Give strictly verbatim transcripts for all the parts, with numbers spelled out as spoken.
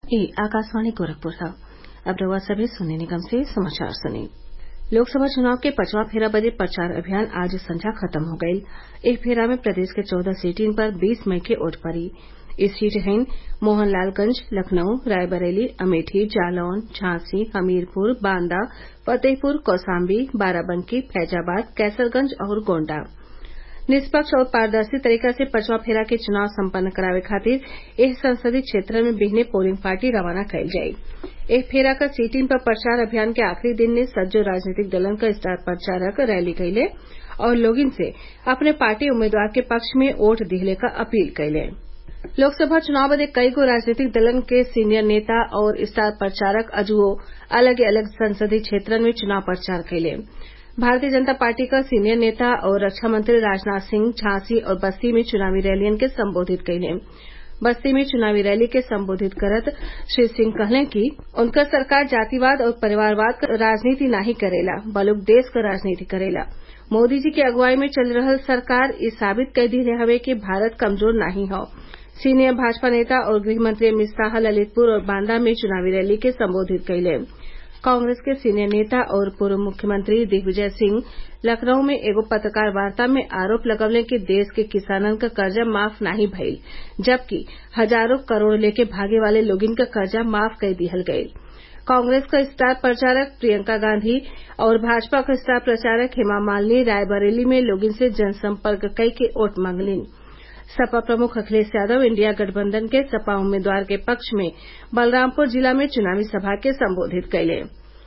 ये आकाशवाणी गोरखपुर है। अब रउआ सभे सोने निगम से समाचार सुनी। लोकसभा चुनाव के पांचवा फेरा बदे प्रचार अभियान आज संझा खत्म हो गईल। एह फेरा में प्रदेश के चौदह सीटिन पर बीस मई के वोट पड़ी। इ सीट हइन मोहनलालगंज, लखनऊ, रायबरेली, अमेठी, जालौन, झांसी, हमीरपुर, बांदा, फतेहपुर, कौसाम्बी, बाराबंकी, फैजाबाद, कैसरगंज और गोण्डा। निष्पक्ष और पारदर्शी तरीका से पांचवा फेरा के चुनाव सम्पन्न करावे खातिर एह संसदीय क्षेत्रन में बिहने पोलिंग पार्टी रवाना कईल जाई। एह फेरा क सीटिन पर प्रचार अभियान के आखिरी दिन ने सज्जो राजनीतिक दलन क स्टार प्रचारक रैली कइले और लोगिन से अपने पार्टी उम्मीदवार के पक्ष में वोट दिहले क अपील कइले। लोकसभा चुनाव बदे कईगो राजनीतिक दलन के सीनियर नेता और स्टार प्रचारक अजुओ अलग अलग संसदीय क्षेत्रन में चुनाव प्रचार कइले। भारतीय जनता पार्टी क सीनियर नेता और रक्षा मंत्री राजनाथ सिंह झांसी और बस्ती में चुनावी रैलियन के संबोधित कइले। बस्ती में चुनावी रैली के संबोधित करत श्री सिंह कहले कि उनकर सरकार जातिवाद और परिवारवाद क राजनीति नाही करेला, बल्कि देश क राजनीति करेला। मोदी जी के अगुवाई में चल रहल सरकार इ साबित कई दिले हवे कि भारत कमजोर नाही हौ। सीनियर भाजपा नेता और गृहमंत्री अमित शाह ललितपुर और बांदा में चुनावी रैली के संबोधित कइले। कांग्रेस के सीनियर नेता और पूर्व मुख्यमंत्री दिग्विजय सिंह लखनऊ में एगो पत्रकार वार्ता में आरोप लगवले कि देश के किसानन क कर्जा माफ नाही भइल, जबकि हजारों करोड़ लेके भागे वाले लोगिन क कर्जा माफ कई दिहल गईल। कांग्रेस क स्टार प्रचारक प्रियंका गांधी और भाजपा क स्टार प्रचारक हेमा मालिनी रायबरेली में लोगिन से जनसंपर्क कई के वोट मांगलीन। सपा प्रमुख अखिलेश यादव इंडिया गठबंधन के सपा उम्मीदवार के पक्ष में बलरामपुर जिला में चुनावी सभा के संबोधित कइले।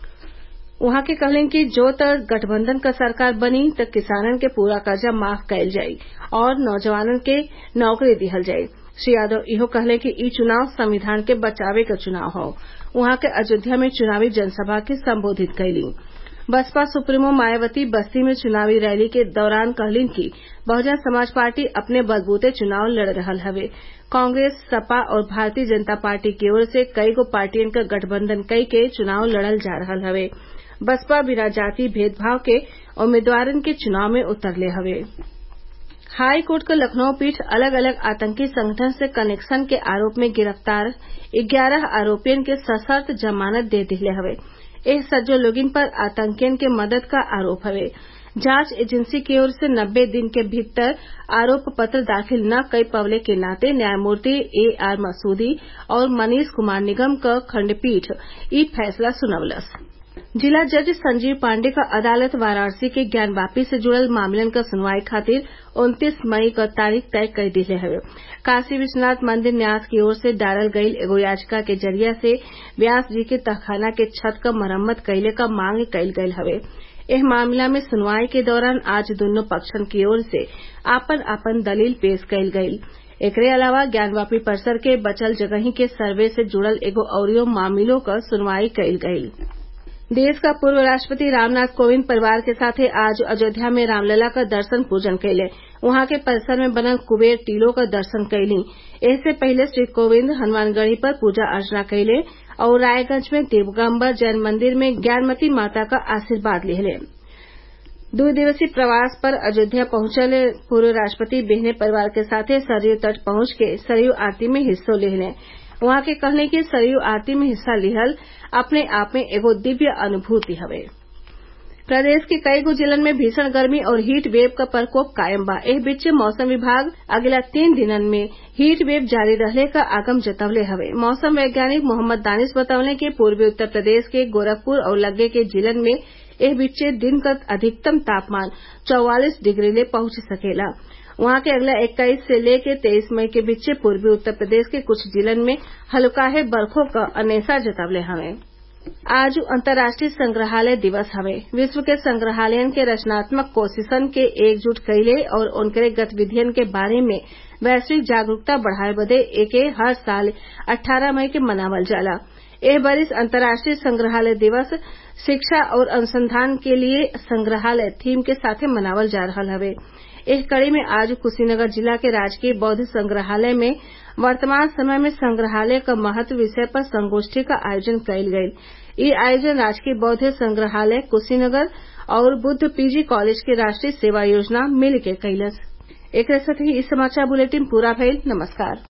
उहाँ के कहलन कि जो त गठबंधन क सरकार बनी त किसानन के पूरा कर्जा माफ कईल जाई और नौजवानन के नौकरी दिहल जाई। श्री यादव इहो कहले कि इ चुनाव संविधान के बचावे क चुनाव हौ। उहाँ के अयोध्या में चुनावी जनसभा के संबोधित कइली। बसपा सुप्रीमो मायावती बस्ती में चुनावी रैली के दौरान कहलीन कि बहुजन समाज पार्टी अपने बलबूते चुनाव लड़ रहल हवे। कांग्रेस, सपा और भारतीय जनता पार्टी की ओर से कईगो पार्टियन क गठबंधन कई के चुनाव लड़ल जा रहल हवे। बसपा बिना जाति भेदभाव के उम्मीदवारन के चुनाव में उतरले हवे। हाई कोर्ट क लखनऊ पीठ अलग अलग आतंकी संगठन से कनेक्शन के आरोप में गिरफ्तार ग्यारह आरोपियन के सशर्त जमानत दे दिहले हवे। एह सज्जो लोगिन पर आतंकियन के मदद का आरोप हवे। जांच एजेंसी की ओर से नब्बे दिन के भीतर आरोप पत्र दाखिल न कई पवले के नाते न्यायमूर्ति ए आर मसूदी और मनीष कुमार निगम क खंडपीठ इ फैसला सुनवलस। जिला जज संजीव पांडे का अदालत वाराणसी के ज्ञानवापी से जुड़ल मामलन क सुनवाई खातिर उनतीस मई क तारीख तय कर दिले हवे। काशी विश्वनाथ मंदिर न्यास की ओर से डालल गईल एगो याचिका के जरिया से व्यास जी के तहखाना के छत क मरम्मत कइले क मांग कईल गईल हवे। एह मामला में सुनवाई के दौरान आज दुन्नो पक्षन की ओर से आपन आपन दलील पेश कईल गईल। एकरे अलावा ज्ञानवापी परिसर के बचल जगही के सर्वे से जुड़ल एगो अउरियो मामलों क सुनवाई कईल गईल। देश का पूर्व राष्ट्रपति रामनाथ कोविंद परिवार के साथे आज अयोध्या में रामलला का दर्शन पूजन कइले। वहां के परिसर में बनल कुबेर टीलों का दर्शन कइली। इससे पहले श्री कोविंद हनुमानगढ़ी पर पूजा अर्चना कइले और रायगंज में दिगंबर जैन मंदिर में ज्ञानमती माता का आशीर्वाद लिहले। दो दिवसीय प्रवास पर अयोध्या पहुंचल पूर्व राष्ट्रपति बिहने परिवार के साथे सरयू तट पहुंच के सरयू आरती में हिस्सा लिहले। वहां के कहले कि सरयू आरती में हिस्सा लिहल अपने आप में एगो दिव्य अनुभूति हवे। प्रदेश के कईगो जिलन में भीषण गर्मी और हीट वेव का प्रकोप कायम बा। एह बीच मौसम विभाग अगला तीन दिनन में हीट वेव जारी रहले का आगम जतवले हवे। मौसम वैज्ञानिक मोहम्मद दानिश बतवले कि पूर्वी उत्तर प्रदेश के गोरखपुर और लगे के जिलन में एह बीच दिन का अधिकतम तापमान चौवालीस डिग्री ले पहुंच सकेला। वहां के अगला इक्कीस से लेके तेईस मई के बीच पूर्वी उत्तर प्रदेश के कुछ जिलन में हल्काहे बरखों का अनेसा जतवले हवे। आज अंतर्राष्ट्रीय संग्रहालय दिवस हवे। विश्व के संग्रहालयन के रचनात्मक कोशिशन के एकजुट कइले और उनके गतिविधियन के बारे में वैश्विक जागरूकता बढ़ाए बदे एके हर साल अठारह मई के मनावल जाला। एह बरिस अंतर्राष्ट्रीय संग्रहालय दिवस शिक्षा और अनुसंधान के लिए संग्रहालय थीम के साथे मनावल जा रहल हवे। एह कड़ी में आज कुशीनगर जिला के राजकीय बौद्ध संग्रहालय में वर्तमान समय में संग्रहालय का महत्व विषय पर संगोष्ठी का आयोजन कईल गईल। इ आयोजन राजकीय बौद्ध संग्रहालय कुशीनगर और बुद्ध पीजी कॉलेज के राष्ट्रीय सेवा योजना मिल के कईलस। एकरे साथ ही इ समाचार बुलेटिन पूरा भइल। नमस्कार।